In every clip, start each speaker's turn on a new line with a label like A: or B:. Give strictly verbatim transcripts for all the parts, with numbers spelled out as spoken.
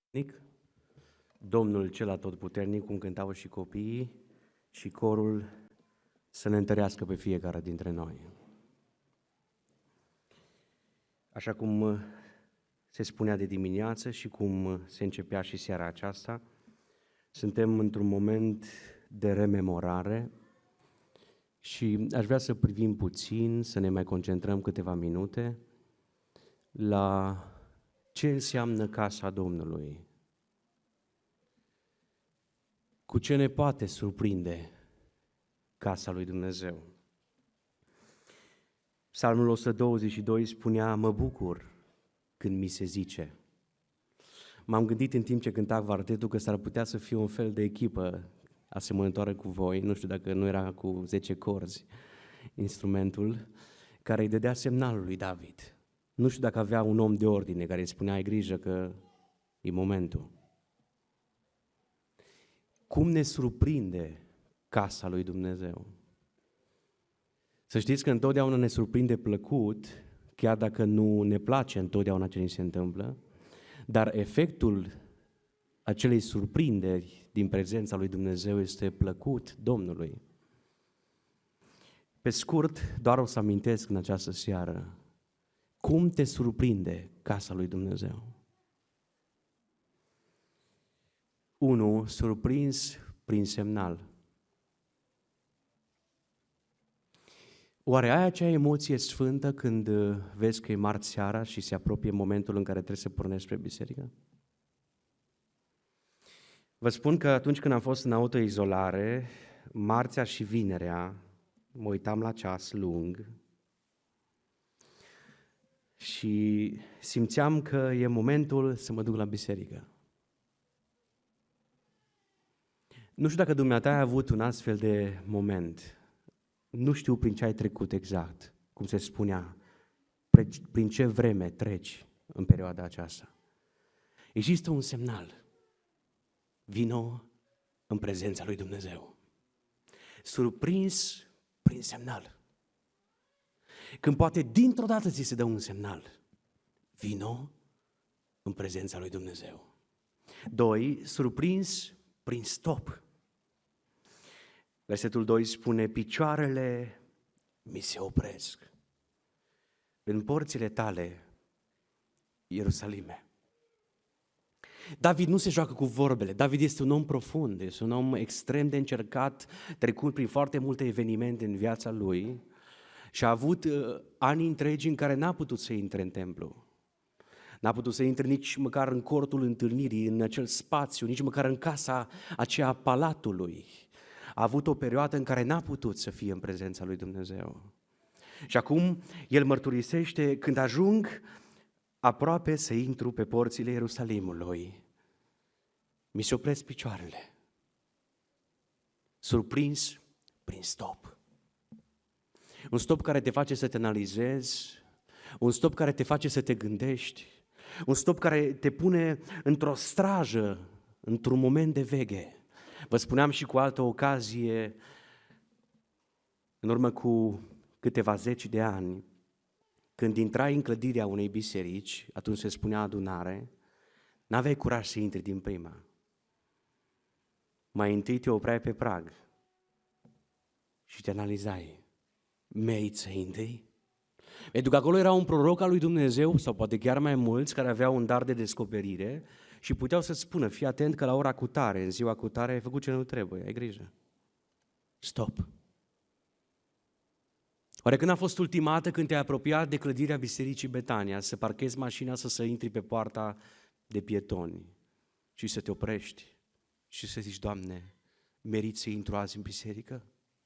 A: Nic, Domnul cel atotputernic, cum cântau și copiii și corul, să ne întărească pe fiecare dintre noi. Așa cum se spunea de dimineață și cum se începea și seara aceasta, suntem într-un moment de rememorare și aș vrea să privim puțin, să ne mai concentrăm câteva minute la ce înseamnă casa Domnului. Cu ce ne poate surprinde casa lui Dumnezeu? Psalmul o sută douăzeci și doi spunea: mă bucur când mi se zice. M-am gândit în timp ce cânta quartetul că s-ar putea să fie un fel de echipă asemănătoare cu voi, nu știu dacă nu era cu zece corzi instrumentul, care îi dădea semnalul lui David. Nu știu dacă avea un om de ordine care îi spunea: ai grijă că e momentul. Cum ne surprinde casa lui Dumnezeu? Să știți că întotdeauna ne surprinde plăcut, chiar dacă nu ne place întotdeauna ce ni se întâmplă, dar efectul acelei surprinderi din prezența lui Dumnezeu este plăcut Domnului. Pe scurt, doar o să amintesc în această seară, cum te surprinde casa lui Dumnezeu? Unu, surprins prin semnal. Oare ai acea emoție sfântă când vezi că e marți seara și se apropie momentul în care trebuie să pornești spre biserică? Vă spun că atunci când am fost în autoizolare, marțea și vinerea, mă uitam la ceas lung și simțeam că e momentul să mă duc la biserică. Nu știu dacă dumneata ai avut un astfel de moment. Nu știu prin ce ai trecut exact, cum se spunea, prin ce vreme treci în perioada aceasta. Există un semnal. Vino în prezența lui Dumnezeu. Surprins prin semnal. Când poate dintr-o dată ți se dă un semnal. Vino în prezența lui Dumnezeu. Doi, surprins prin stop. Versetul doi spune: picioarele mi se opresc în porțile tale, Ierusalime. David nu se joacă cu vorbele. David este un om profund, este un om extrem de încercat, trecut prin foarte multe evenimente în viața lui și a avut uh, ani întregi în care n-a putut să intre în templu. N-a putut să intre nici măcar în cortul întâlnirii, în acel spațiu, nici măcar în casa aceea a palatului. A avut o perioadă în care n-a putut să fie în prezența lui Dumnezeu. Și acum el mărturisește: când ajung aproape să intru pe porțile Ierusalimului, mi se opresc picioarele, surprins prin stop. Un stop care te face să te analizezi, un stop care te face să te gândești, un stop care te pune într-o strajă, într-un moment de veghe. Vă spuneam și cu altă ocazie, în urmă cu câteva zeci de ani, când intrai în clădirea unei biserici, atunci se spunea adunare, n-aveai curaj să intri din prima. Mai întâi te opreai pe prag și te analizai. Meriți să intri? Pentru că acolo era un proroc al lui Dumnezeu, sau poate chiar mai mulți, care aveau un dar de descoperire și puteau să-ți spună: fii atent că la ora cutare, în ziua cutare, ai făcut ce nu trebuie, ai grijă. Stop! Oare când a fost ultima dată când te-ai apropiat de clădirea bisericii Betania, să parchezi mașina, să, să intri pe poarta de pietoni și să te oprești și să zici: Doamne, meriți să intru azi în biserică?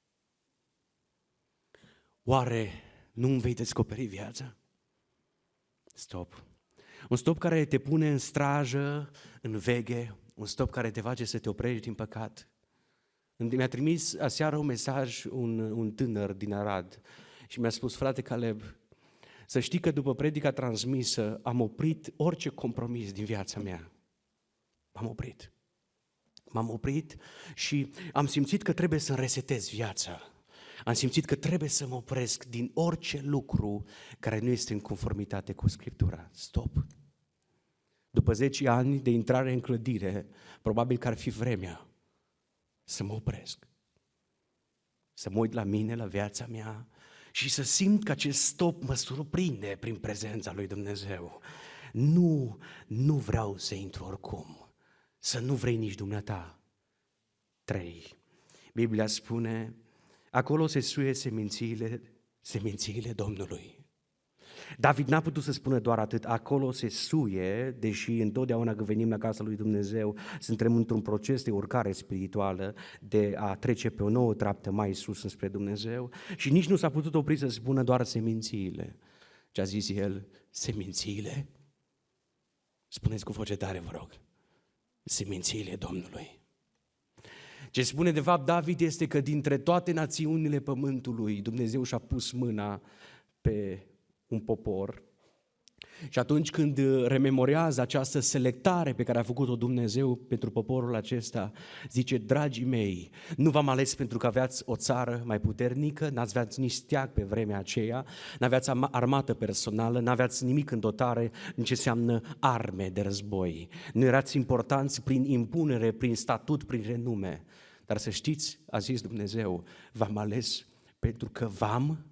A: Oare nu îmi vei descoperi viața? Stop! Un stop care te pune în strajă, în veghe, un stop care te face să te oprești din păcat. Mi-a trimis aseară un mesaj un, un tânăr din Arad și mi-a spus: frate Caleb, să știi că după predica transmisă am oprit orice compromis din viața mea. M-am oprit. M-am oprit și am simțit că trebuie să-mi resetez viața. Am simțit că trebuie să mă opresc din orice lucru care nu este în conformitate cu Scriptura. Stop! după zece ani de intrare în clădire, probabil că ar fi vremea să mă opresc, să mă uit la mine, la viața mea și să simt că acest stop mă surprinde prin prezența lui Dumnezeu. Nu, nu vreau să intru oricum, să nu vrei nici dumneata. Trei. Biblia spune, acolo se suie semințiile, semințiile Domnului. David n-a putut să spună doar atât, acolo se suie, deși întotdeauna când venim la casa lui Dumnezeu, suntem într-un proces de urcare spirituală, de a trece pe o nouă treaptă mai sus înspre Dumnezeu și nici nu s-a putut opri să spună doar semințiile. Ce a zis el? Semințiile? Spuneți cu voce tare, vă rog. Semințiile Domnului. Ce spune de fapt David este că dintre toate națiunile pământului Dumnezeu și-a pus mâna pe un popor și atunci când rememorează această selectare pe care a făcut-o Dumnezeu pentru poporul acesta, zice, dragii mei, nu v-am ales pentru că aveați o țară mai puternică, n-aveați nici steag pe vremea aceea, n-aveați armată personală, n-aveați nimic în dotare în ce înseamnă arme de război, nu erați importanți prin impunere, prin statut, prin renume, dar să știți, a zis Dumnezeu, v-am ales pentru că v-am,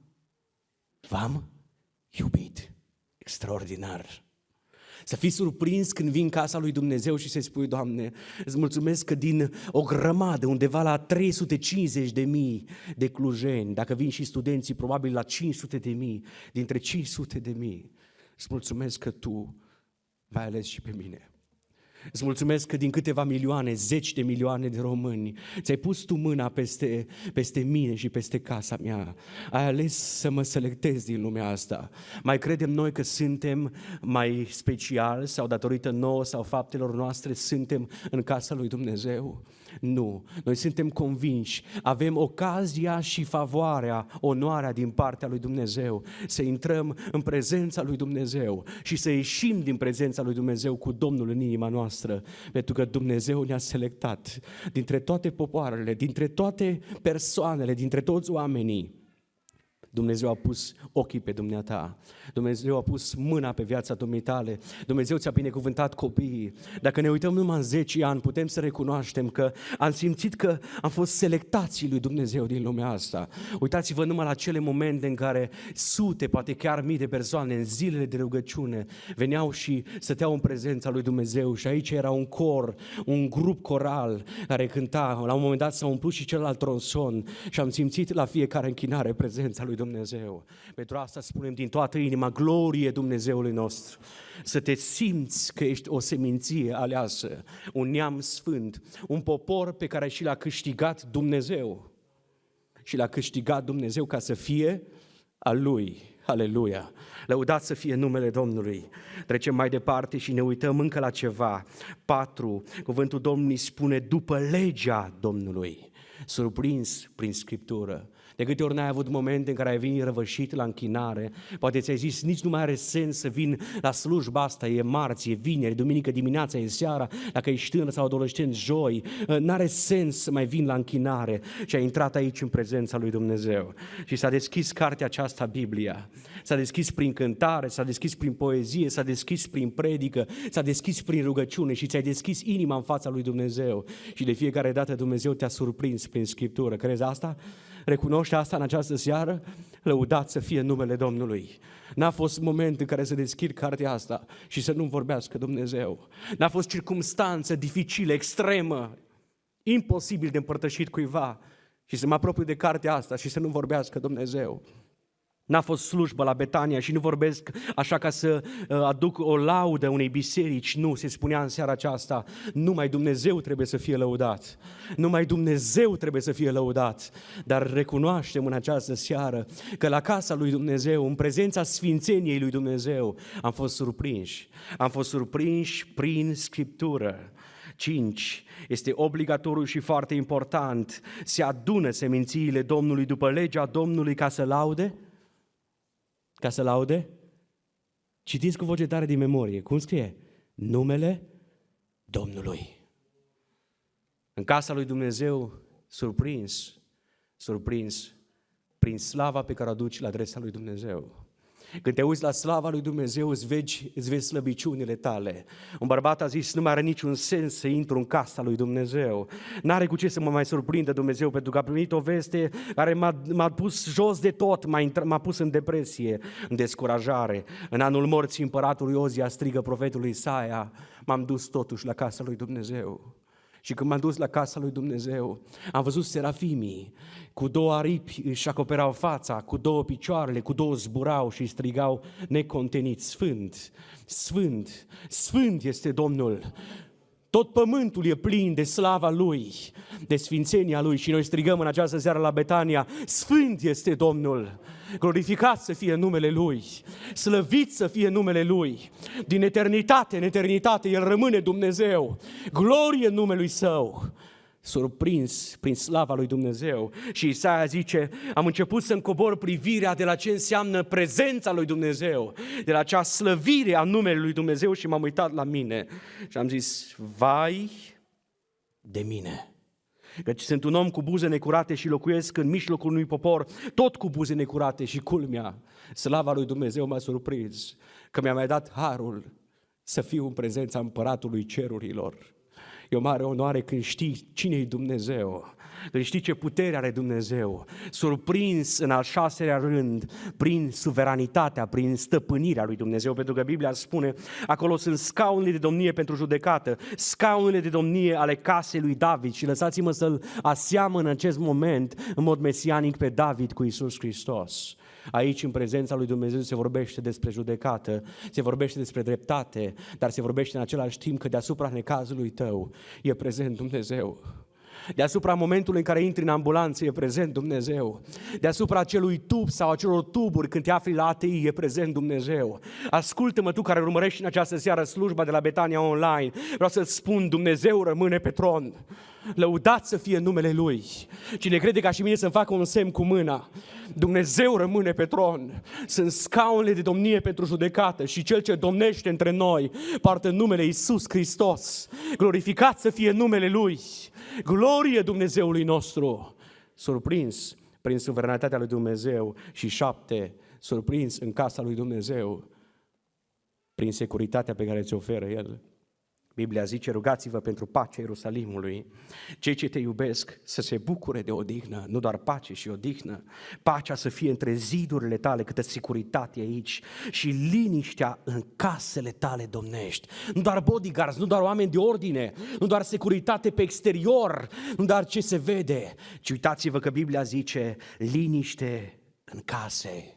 A: v-am iubit. Extraordinar. Să fii surprins când vii în casa lui Dumnezeu și să-i spui, Doamne, îți mulțumesc că din o grămadă, undeva la trei sute cincizeci de mii de clujeni, dacă vin și studenții, probabil la cinci sute de mii, dintre cinci sute de mii, îți mulțumesc că Tu m-ai ales și pe mine. Îți mulțumesc că din câteva milioane, zeci de milioane de români, ți-ai pus Tu mâna peste, peste mine și peste casa mea. Ai ales să mă selectezi din lumea asta. Mai credem noi că suntem mai speciali sau datorită nouă sau faptelor noastre suntem în casa lui Dumnezeu? Nu, noi suntem convinși, avem ocazia și favoarea, onoarea din partea lui Dumnezeu să intrăm în prezența lui Dumnezeu și să ieșim din prezența lui Dumnezeu cu Domnul în inima noastră, pentru că Dumnezeu ne-a selectat dintre toate popoarele, dintre toate persoanele, dintre toți oamenii. Dumnezeu a pus ochii pe dumneata, Dumnezeu a pus mâna pe viața dumitale, Dumnezeu ți-a binecuvântat copiii. Dacă ne uităm numai în zece ani, putem să recunoaștem că am simțit că am fost selectații lui Dumnezeu din lumea asta. Uitați-vă numai la cele momente în care sute, poate chiar mii de persoane în zilele de rugăciune veneau și stăteau în prezența lui Dumnezeu și aici era un cor, un grup coral care cânta, la un moment dat s-a umplut și celălalt tronson și am simțit la fiecare închinare prezența lui Dumnezeu. Pentru asta spunem din toată inima, glorie Dumnezeului nostru. Să te simți că ești o seminție aleasă, un neam sfânt, un popor pe care și l-a câștigat Dumnezeu. Și l-a câștigat Dumnezeu ca să fie al Lui. Aleluia! Lăudat să fie numele Domnului. Trecem mai departe și ne uităm încă la ceva. Patru, cuvântul Domnului spune după legea Domnului. Surprins prin Scriptură. De câte ori n-ai avut momente în care ai venit răvășit la închinare, poate ți-ai zis, nici nu mai are sens să vin la slujba asta, e marți, e vineri, duminică dimineața, e seara, dacă ești tânăr sau adolescent, joi, n-are sens să mai vin la închinare și ai intrat aici în prezența lui Dumnezeu. Și s-a deschis cartea aceasta, Biblia, s-a deschis prin cântare, s-a deschis prin poezie, s-a deschis prin predică, s-a deschis prin rugăciune și ți-ai deschis inima în fața lui Dumnezeu și de fiecare dată Dumnezeu te-a surprins prin Scriptură. Crezi asta? Recunoște asta în această seară? Lăudat să fie numele Domnului. N-a fost moment în care să deschid cartea asta și să nu vorbească Dumnezeu. N-a fost circumstanță dificilă, extremă, imposibil de împărtășit cuiva și să mă apropiu de cartea asta și să nu vorbească Dumnezeu. N-a fost slujbă la Betania și nu vorbesc așa ca să aduc o laudă unei biserici, nu, se spunea în seara aceasta, numai Dumnezeu trebuie să fie lăudat, numai Dumnezeu trebuie să fie lăudat, dar recunoaștem în această seară că la casa lui Dumnezeu, în prezența sfințeniei lui Dumnezeu, am fost surprinși, am fost surprinși prin Scriptură. Cinci, este obligatoriu și foarte important, se adună semințiile Domnului după legea Domnului ca să laude? Ca să laude? Citiți cu voce tare din memorie. Cum scrie? Numele Domnului. În casa lui Dumnezeu, surprins, surprins prin slava pe care o aduci la adresa lui Dumnezeu. Când te uiți la slava lui Dumnezeu, îți vezi, îți vezi slăbiciunile tale. Un bărbat a zis, nu mai are niciun sens să intru în casa lui Dumnezeu. N-are cu ce să mă mai surprindă Dumnezeu, pentru că a primit o veste care m-a, m-a pus jos de tot, m-a, intrat, m-a pus în depresie, în descurajare. În anul morții împăratului Ozia strigă profetului Isaia, m-am dus totuși la casa lui Dumnezeu. Și când m-am dus la casa lui Dumnezeu, am văzut serafimii, cu două aripi își acoperau fața, cu două picioarele, cu două zburau și strigau necontenit, Sfânt, Sfânt, Sfânt este Domnul. Tot pământul e plin de slava Lui, de sfințenia Lui și noi strigăm în această seară la Betania, Sfânt este Domnul, glorificat să fie numele Lui, slăvit să fie numele Lui, din eternitate în eternitate El rămâne Dumnezeu, glorie în numelui Său. Surprins prin slava lui Dumnezeu. Și Isaia zice, am început să-mi cobor privirea de la ce înseamnă prezența lui Dumnezeu, de la acea slăvire a numelui lui Dumnezeu și m-am uitat la mine și am zis, vai de mine, căci sunt un om cu buze necurate și locuiesc în mijlocul unui popor tot cu buze necurate și culmea, slava lui Dumnezeu m-a surprins că mi-a mai dat harul să fiu în prezența împăratului cerurilor. E o mare onoare când știi cine e Dumnezeu, când știi ce putere are Dumnezeu, surprins în al șaselea rând prin suveranitatea, prin stăpânirea lui Dumnezeu, pentru că Biblia spune, acolo sunt scaunele de domnie pentru judecată, scaunele de domnie ale casei lui David și lăsați-mă să-l aseamăn în acest moment în mod mesianic pe David cu Iisus Hristos. Aici, în prezența lui Dumnezeu, se vorbește despre judecată, se vorbește despre dreptate, dar se vorbește în același timp că deasupra necazului tău e prezent Dumnezeu. Deasupra momentului în care intri în ambulanță e prezent Dumnezeu. Deasupra acelui tub sau acelor tuburi când te afli la A T I e prezent Dumnezeu. Ascultă-mă tu care urmărești în această seară slujba de la Betania Online. Vreau să-ți spun, Dumnezeu rămâne pe tron. Lăudat să fie numele Lui. Cine crede ca și mine să-mi facă un semn cu mâna. Dumnezeu rămâne pe tron. Sunt scaunele de domnie pentru judecată și Cel ce domnește între noi poartă numele Iisus Hristos. Glorificat să fie numele Lui. Glorie Dumnezeului nostru. Surprins prin suveranitatea lui Dumnezeu și șapte, surprins în casa lui Dumnezeu prin securitatea pe care ți-o oferă El. Biblia zice, rugați-vă pentru pacea Ierusalimului. Cei ce te iubesc să se bucure de odihnă, nu doar pace și odihnă. Pacea să fie între zidurile tale, câtă securitate aici și liniștea în casele tale domnești. Nu doar bodyguards, nu doar oameni de ordine, nu doar securitate pe exterior, nu doar ce se vede, ci uitați-vă că Biblia zice, liniște în case.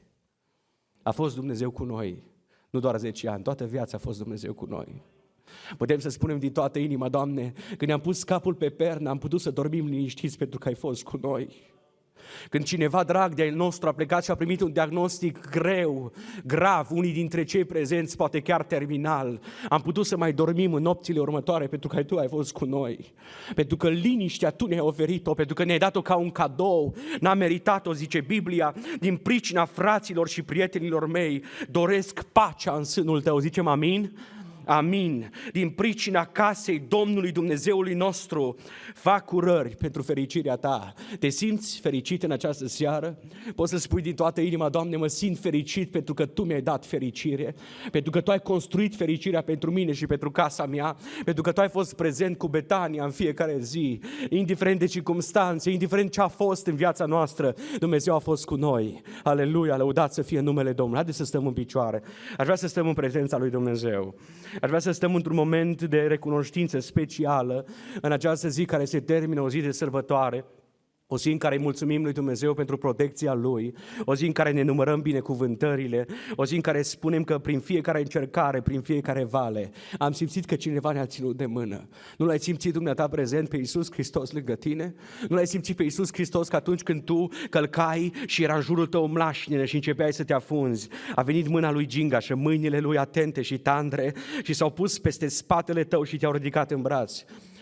A: A fost Dumnezeu cu noi, nu doar zece ani, toată viața a fost Dumnezeu cu noi. Putem să spunem din toată inima, Doamne, când ne-am pus capul pe pernă, am putut să dormim liniștiți pentru că ai fost cu noi. Când cineva drag de-al nostru a plecat și a primit un diagnostic greu, grav, unii dintre cei prezenți, poate chiar terminal, am putut să mai dormim în nopțile următoare pentru că Tu ai fost cu noi. Pentru că liniștea Tu ne-ai oferit-o, pentru că ne-ai dat-o ca un cadou, n-am meritat-o, zice Biblia, din pricina fraților și prietenilor mei, doresc pacea în sânul Tău, zicem amin? Amin. Din pricina casei Domnului Dumnezeului nostru, fac urări pentru fericirea ta. Te simți fericit în această seară? Poți să spui din toată inima, Doamne, mă simt fericit pentru că Tu mi-ai dat fericire, pentru că Tu ai construit fericirea pentru mine și pentru casa mea, pentru că Tu ai fost prezent cu Betania în fiecare zi, indiferent de circumstanțe, indiferent ce a fost în viața noastră, Dumnezeu a fost cu noi. Aleluia, lăudat să fie numele Domnului. Haideți să stăm în picioare. Aș vrea să stăm în prezența lui Dumnezeu. Aș vrea să stăm într-un moment de recunoștință specială în această zi care se termină, o zi de sărbătoare, o zi în care îi mulțumim lui Dumnezeu pentru protecția Lui, o zi în care ne numărăm binecuvântările, o zi în care spunem că prin fiecare încercare, prin fiecare vale, am simțit că cineva ne-a ținut de mână. Nu l-ai simțit dumneata prezent pe Iisus Hristos lângă tine? Nu l-ai simțit pe Iisus Hristos că atunci când tu călcai și era în jurul tău mlașnină și începeai să te afunzi, a venit mâna lui Ginga și mâinile lui atente și tandre și s-au pus peste spatele tău și te-au ridicat în braț?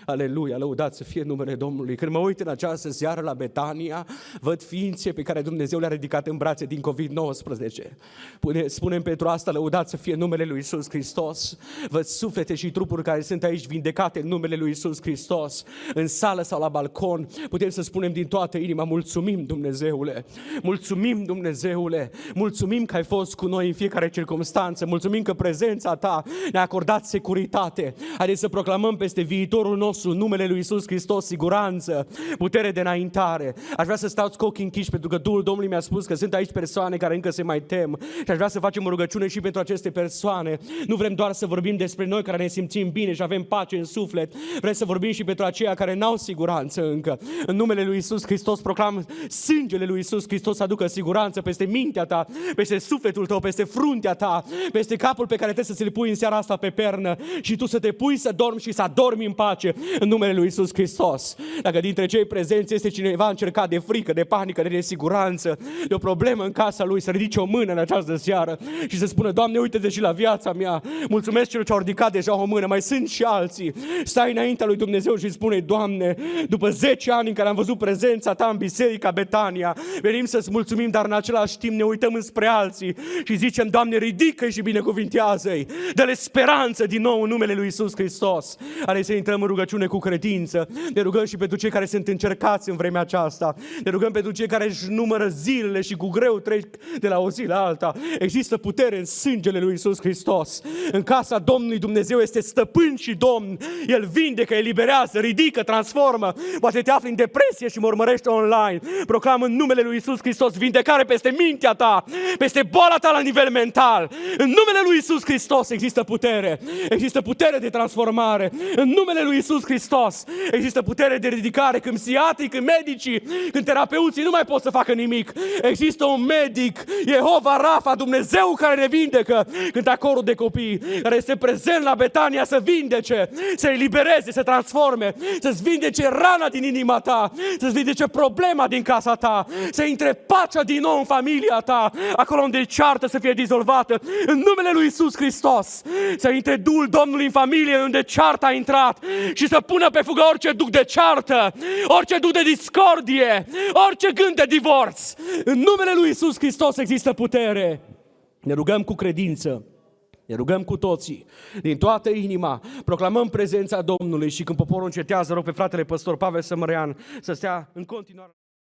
A: Aleluia, lăudat să fie numele Domnului. Când mă uit în această seară la Betania, văd ființe pe care Dumnezeu le-a ridicat în brațe din covid nouăsprezece. Spunem pentru asta, lăudat să fie numele lui Iisus Hristos. Văd suflete și trupuri care sunt aici vindecate în numele lui Iisus Hristos. În sală sau la balcon, putem să spunem din toată inima, mulțumim Dumnezeule, mulțumim Dumnezeule, mulțumim că ai fost cu noi în fiecare circunstanță, mulțumim că prezența ta ne-a acordat securitate. Haideți să proclamăm peste viitorul nostru numele lui Iisus Hristos, siguranță, putere de înaintare. Aș vrea să stați cu ochii închiși pentru că Duhul Domnului mi-a spus că sunt aici persoane care încă se mai tem și aș vrea să facem o rugăciune și pentru aceste persoane. Nu vrem doar să vorbim despre noi care ne simțim bine și avem pace în suflet, vrem să vorbim și pentru aceia care n-au siguranță încă. În numele lui Iisus Hristos proclam sângele lui Iisus Hristos să aducă siguranță peste mintea ta, peste sufletul tău, peste fruntea ta, peste capul pe care trebuie să ți-l pui în seara asta pe pernă și tu să te pui să dormi și să adormi în pace în numele lui Iisus Hristos. Dacă dintre cei prezenți este cineva încercat de frică, de panică, de nesiguranță, de o problemă în casa lui, să ridice o mână în această seară și să spună: Doamne, uite-te și la viața mea, mulțumesc celor ce au ridicat deja o mână, mai sunt și alții. Stai înaintea lui Dumnezeu și spune: Doamne, după zece ani în care am văzut prezența ta în Biserica Betania, venim să-ți mulțumim, dar în același timp ne uităm înspre alții și zicem: Doamne, ridică-i și binecuvintează-i, dă-le speranță din nou în numele lui Iisus Hristos. Are să intrăm în rugăciune cu credință. Ne rugăm și pentru cei care sunt încercați în vremea aceasta. Ne rugăm pentru cei care își numără zilele și cu greu trec de la o zi la alta. Există putere în sângele lui Iisus Hristos. În casa Domnului Dumnezeu este stăpân și Domn. El vindecă, eliberează, ridică, transformă. Poate te afli în depresie și mă urmărești online. Proclam în numele lui Iisus Hristos vindecare peste mintea ta, peste boala ta la nivel mental. În numele lui Iisus Hristos există putere. Există putere de transformare. În numele lui Iisus Hristos există putere de ridicare. Când psihiatrii, când medicii, când terapeuții nu mai pot să facă nimic, există un medic, Jehova Rafa, Dumnezeu care ne vindecă. Când acordul de copii care este prezent la Betania să vindece, să elibereze, să transforme, să-ți vindece rana din inima ta, să-ți vindece problema din casa ta, să intre pacea din nou în familia ta, acolo unde e ceartă să fie dizolvată. În numele lui Iisus Hristos să intre Duhul Domnului în familie unde cearta a intrat și să pună pe fugă orice duc de ceartă, orice duc de discordie, orice gând de divorț. În numele lui Iisus Hristos există putere. Ne rugăm cu credință. Ne rugăm cu toții, din toată inima, proclamăm prezența Domnului și când poporul încetează, rog pe fratele păstor Pavel Sămărean să stea în continuare.